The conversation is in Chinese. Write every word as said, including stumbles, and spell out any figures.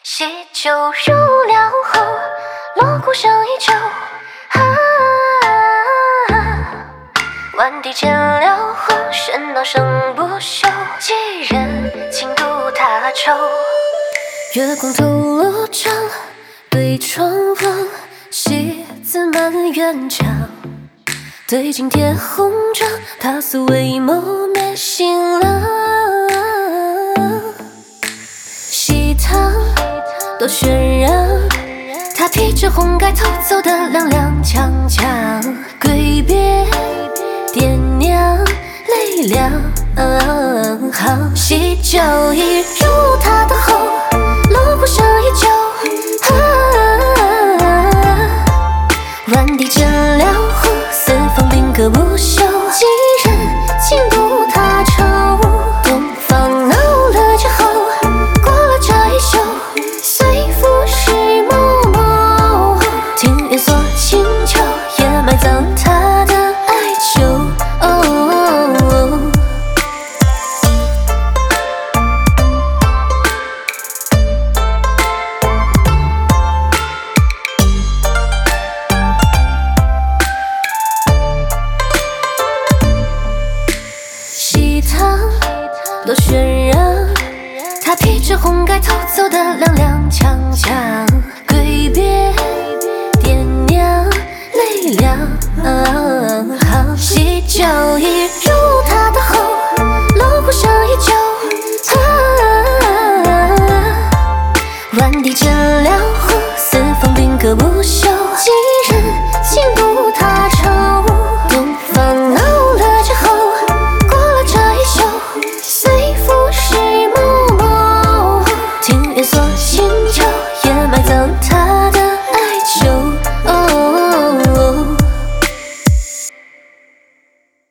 喜酒入了喉，锣鼓声依旧。啊，晚笛见了后，喧闹声不休。几人轻独他愁，月光透露着对窗望，戏子满园墙。对镜贴红妆，他素未谋面醒了。喜堂多渲染，他披着红盖头走得踉踉跄跄。归别爹娘泪两行，喜酒已入他的喉，锣鼓声依旧。啊，晚笛见了后，四方宾歌不休。几人轻独他愁，东方闹了之后，过了这一宿，随浮世某某。庭院锁清秋，也埋葬他的哀求。哦，喜堂多渲染，他披着红盖头走得踉踉跄跄。归别爹娘泪两行，喜酒已入他的喉，锣鼓声依旧。啊，晚笛见了后，四方宾歌不休。